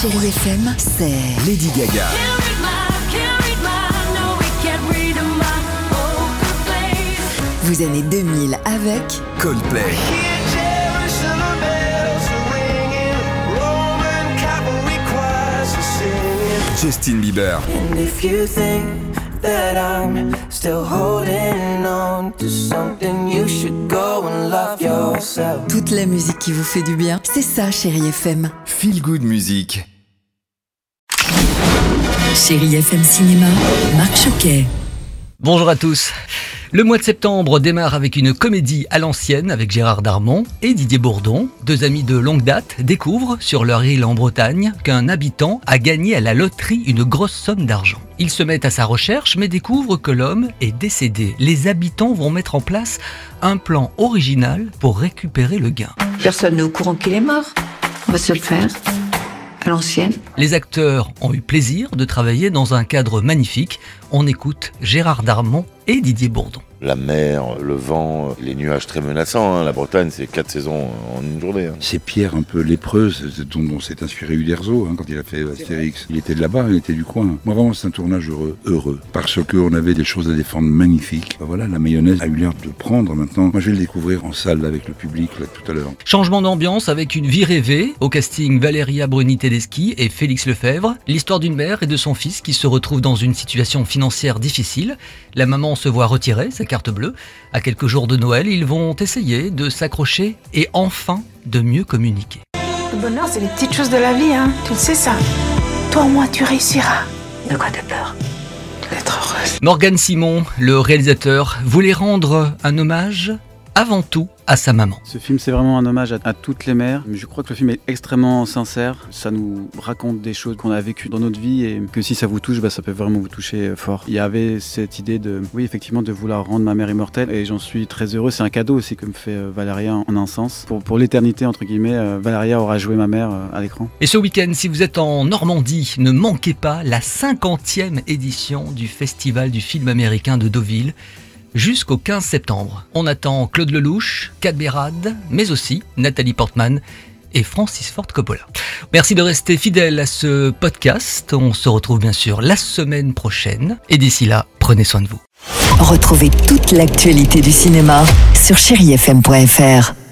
Chérie FM, c'est Lady Gaga. Vos années 2000 avec Coldplay. Justin Bieber. And if you think that I'm still holding on to something, you should go and love yourself. toute la musique qui vous fait du bien. C'est ça, Chérie FM. Feel Good Music. Chérie FM Cinéma, Marc Choquet. Bonjour à tous. Le mois de septembre démarre avec une comédie à l'ancienne avec Gérard Darmon et Didier Bourdon. Deux amis de longue date découvrent sur leur île en Bretagne qu'un habitant a gagné à la loterie une grosse somme d'argent. Ils se mettent à sa recherche mais découvrent que l'homme est décédé. Les habitants vont mettre en place un plan original pour récupérer le gain. Personne n'est au courant qu'il est mort. On va se le faire à l'ancienne. Les acteurs ont eu plaisir de travailler dans un cadre magnifique. On écoute Gérard Darmon et Didier Bourdon. La mer, le vent, les nuages très menaçants. La Bretagne, c'est 4 saisons en une journée. Ces pierres un peu lépreuses dont s'est inspiré Uderzo quand il a fait Astérix. Il était de là-bas, il était du coin. Moi vraiment c'est un tournage heureux. Parce qu'on avait des choses à défendre magnifiques. Voilà, la mayonnaise a eu l'air de prendre maintenant. Moi je vais le découvrir en salle avec le public là, tout à l'heure. Changement d'ambiance avec une vie rêvée. Au casting, Valéria Bruni-Tedeschi et Félix Lefebvre. L'histoire d'une mère et de son fils qui se retrouvent dans une situation financière difficile. La maman se voit retirer sa carte bleue. À quelques jours de Noël, ils vont essayer de s'accrocher et enfin de mieux communiquer. Le bonheur, c'est les petites choses de la vie, hein. Tu le sais ça. Toi, moi, tu réussiras. De quoi t'as peur? D'être heureuse. Morgane Simon, le réalisateur, voulait rendre un hommage avant tout à sa maman. Ce film, c'est vraiment un hommage à toutes les mères. Je crois que le film est extrêmement sincère. Ça nous raconte des choses qu'on a vécues dans notre vie et que si ça vous touche, ça peut vraiment vous toucher fort. Il y avait cette idée effectivement, de vouloir rendre ma mère immortelle et j'en suis très heureux. C'est un cadeau aussi que me fait Valéria en un sens. Pour l'éternité, entre guillemets, Valéria aura joué ma mère à l'écran. Et ce week-end, si vous êtes en Normandie, ne manquez pas la 50e édition du Festival du film américain de Deauville. Jusqu'au 15 septembre. On attend Claude Lelouch, Kat Bérad, mais aussi Nathalie Portman et Francis Ford Coppola. Merci de rester fidèle à ce podcast. On se retrouve bien sûr la semaine prochaine. Et d'ici là, prenez soin de vous. Retrouvez toute l'actualité du cinéma sur chérifm.fr.